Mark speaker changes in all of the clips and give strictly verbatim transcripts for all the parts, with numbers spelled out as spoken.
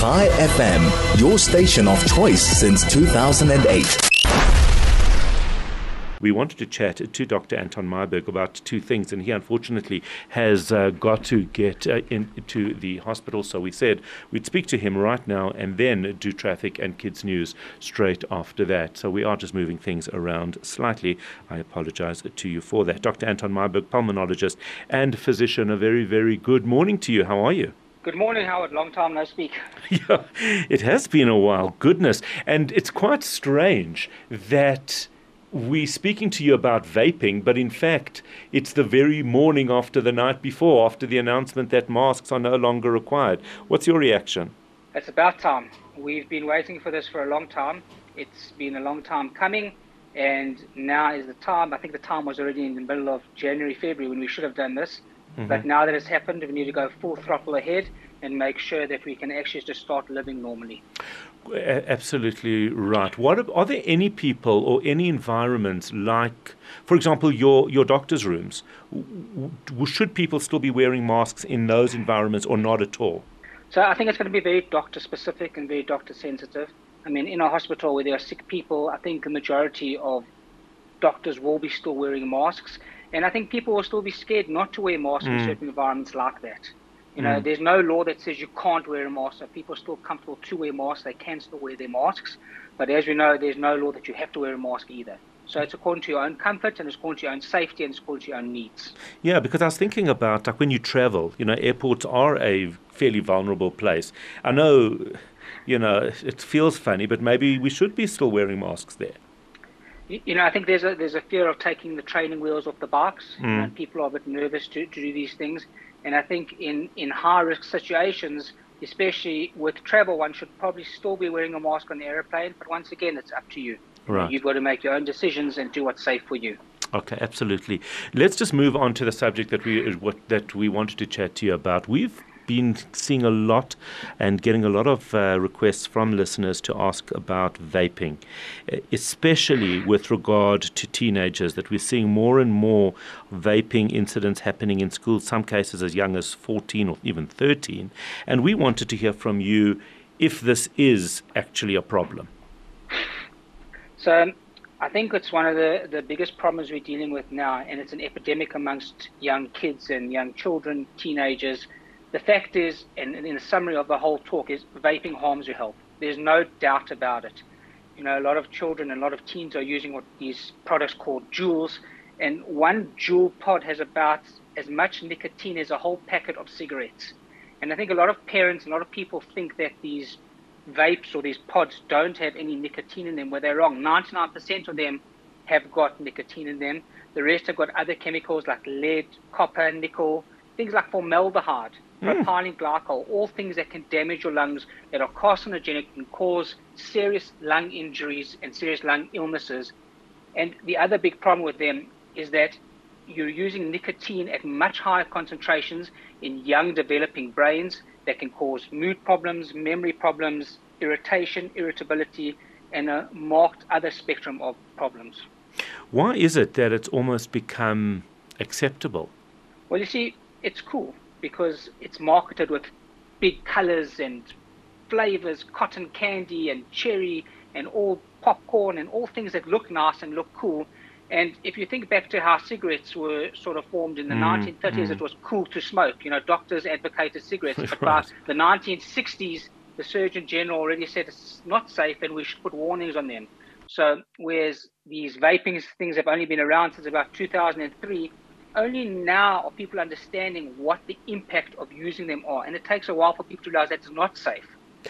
Speaker 1: Chai F M, your station of choice since two thousand eight.
Speaker 2: We wanted to chat to Doctor Anton Myburgh about two things, and he unfortunately has uh, got to get uh, into the hospital. So we said we'd speak to him right now and then do traffic and kids news straight after that. So we are just moving things around slightly. I apologize to you for that. Doctor Anton Myburgh, pulmonologist and physician, a very, very good morning to you. How are you?
Speaker 3: Good morning, Howard. Long time no speak.
Speaker 2: Yeah, it has been a while. Goodness. And it's quite strange that we're speaking to you about vaping, but in fact, it's the very morning after the night before, after the announcement that masks are no longer required. What's your reaction?
Speaker 3: It's about time. We've been waiting for this for a long time. It's been a long time coming, and now is the time. I think the time was already in the middle of January, February when we should have done this. Mm-hmm. But now that it's happened, we need to go full throttle ahead and make sure that we can actually just start living normally.
Speaker 2: Absolutely right. What are there any people or any environments like, for example, your your doctor's rooms? Should people still be wearing masks in those environments or not at all?
Speaker 3: So I think it's going to be very doctor specific and very doctor sensitive. I mean, in a hospital where there are sick people, I think the majority of doctors will be still wearing masks, and I think people will still be scared not to wear masks mm. in certain environments like that. You know, mm. there's no law that says you can't wear a mask. So people are still comfortable to wear masks. They can still wear their masks. But as we know, there's no law that you have to wear a mask either. So it's according to your own comfort, and it's according to your own safety, and it's according to your own needs.
Speaker 2: Yeah, because I was thinking about, like, when you travel, you know, airports are a fairly vulnerable place. I know, you know, it feels funny, but maybe we should be still wearing masks there.
Speaker 3: You know, I think there's a there's a fear of taking the training wheels off the bikes.
Speaker 2: Mm.
Speaker 3: You know, people are a bit nervous to, to do these things. And I think in, in high-risk situations, especially with travel, one should probably still be wearing a mask on the airplane. But once again, it's up to you.
Speaker 2: Right.
Speaker 3: You've got to make your own decisions and do what's safe for you.
Speaker 2: Okay, absolutely. Let's just move on to the subject that we what, that we wanted to chat to you about. We've been seeing a lot and getting a lot of uh, requests from listeners to ask about vaping, especially with regard to teenagers, that we're seeing more and more vaping incidents happening in schools, some cases as young as fourteen or even thirteen. And we wanted to hear from you if this is actually a problem.
Speaker 3: So um, I think it's one of the, the biggest problems we're dealing with now, and it's an epidemic amongst young kids and young children, teenagers. The fact is, and in the summary of the whole talk, is vaping harms your health. There's no doubt about it. You know, a lot of children and a lot of teens are using what these products called Juuls, and one Juul pod has about as much nicotine as a whole packet of cigarettes. And I think a lot of parents and a lot of people think that these vapes or these pods don't have any nicotine in them, where they're wrong. ninety-nine percent of them have got nicotine in them. The rest have got other chemicals like lead, copper, nickel, things like formaldehyde, propylene glycol, all things that can damage your lungs, that are carcinogenic and cause serious lung injuries and serious lung illnesses. And the other big problem with them is that you're using nicotine at much higher concentrations in young developing brains that can cause mood problems, memory problems, irritation, irritability, and a marked other spectrum of problems.
Speaker 2: Why is it that it's almost become acceptable?
Speaker 3: Well, you see, it's cool because it's marketed with big colors and flavors, cotton candy and cherry and all popcorn and all things that look nice and look cool. And if you think back to how cigarettes were sort of formed in the mm, nineteen thirties, mm. it was cool to smoke. You know, doctors advocated cigarettes. But right. by the nineteen sixties, the Surgeon General already said it's not safe and we should put warnings on them. So whereas these vaping things have only been around since about two thousand three, only now are people understanding what the impact of using them are. And it takes a while for people to realize that it's not safe.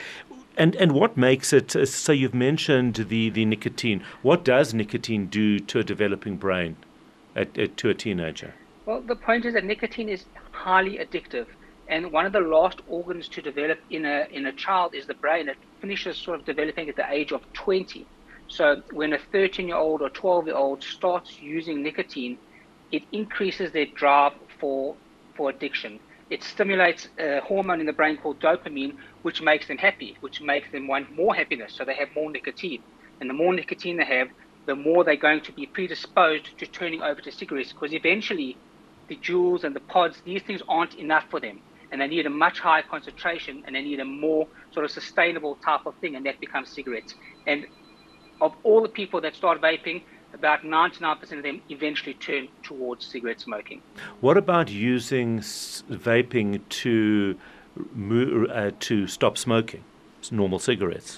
Speaker 2: And and what makes it, so you've mentioned the, the nicotine. What does nicotine do to a developing brain, at, at, to a teenager?
Speaker 3: Well, the point is that nicotine is highly addictive. And one of the last organs to develop in a in a child is the brain. It finishes sort of developing at the age of twenty. So when a thirteen-year-old or twelve-year-old starts using nicotine, it increases their drive for for addiction. It stimulates a hormone in the brain called dopamine, which makes them happy, which makes them want more happiness. So they have more nicotine. And the more nicotine they have, the more they're going to be predisposed to turning over to cigarettes, because eventually the Juuls and the pods, these things aren't enough for them. and they need a much higher concentration, and they need a more sort of sustainable type of thing, and that becomes cigarettes. And of all the people that start vaping, about ninety-nine percent of them eventually turn towards cigarette smoking.
Speaker 2: What about using s- vaping to mo- uh, to stop smoking? It's normal cigarettes.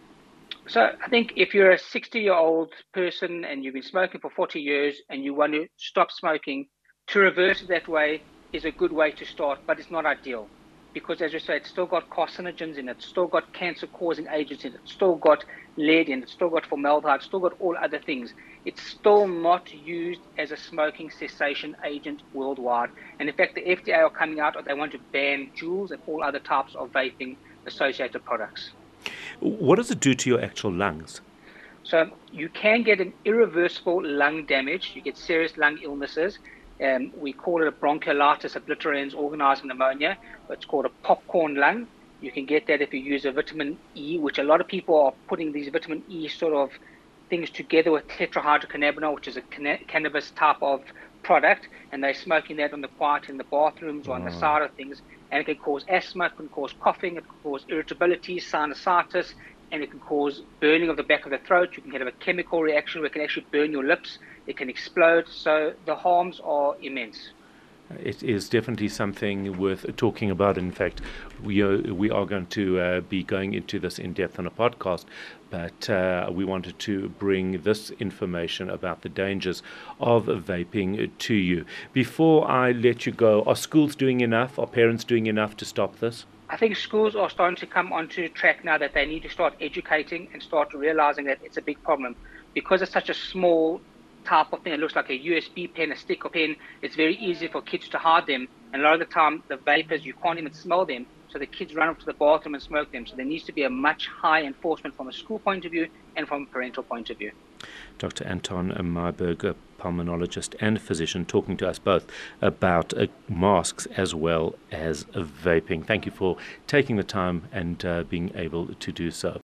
Speaker 3: So I think if you're a sixty-year-old person and you've been smoking for forty years and you want to stop smoking, to reverse it that way is a good way to start, but it's not ideal. Because as you say, it's still got carcinogens in it, it's still got cancer-causing agents in it, it's still got lead in it, it's still got formaldehyde, it's still got all other things. It's still not used as a smoking cessation agent worldwide. And in fact, the F D A are coming out, or they want to ban Juuls and all other types of vaping associated products.
Speaker 2: What does it do to your actual lungs?
Speaker 3: So you can get an irreversible lung damage. You get serious lung illnesses. Um, we call it a bronchiolitis obliterans organized pneumonia. It's called a popcorn lung. You can get that if you use a vitamin E, which a lot of people are putting these vitamin E sort of things together with tetrahydrocannabinol, which is a canna- cannabis type of product, and they're smoking that on the quiet in the bathrooms or on the side of things. And it can cause asthma, it can cause coughing, it can cause irritability, sinusitis, and it can cause burning of the back of the throat. You can have a chemical reaction where it can actually burn your lips. It can explode. So the harms are immense.
Speaker 2: It is definitely something worth talking about. In fact, we are, we are going to uh, be going into this in depth on a podcast, but uh, we wanted to bring this information about the dangers of vaping to you. Before I let you go, are schools doing enough? Are parents doing enough to stop this?
Speaker 3: I think schools are starting to come onto track now that they need to start educating and start realizing that it's a big problem. Because it's such a small type of thing, it looks like a U S B pen, a stick or pen, it's very easy for kids to hide them. And a lot of the time, the vapors, you can't even smell them. So the kids run up to the bathroom and smoke them. So there needs to be a much higher enforcement from a school point of view and from a parental point of view.
Speaker 2: Doctor Anton Myburgh, a pulmonologist and physician, talking to us both about uh, masks as well as vaping. Thank you for taking the time and uh, being able to do so.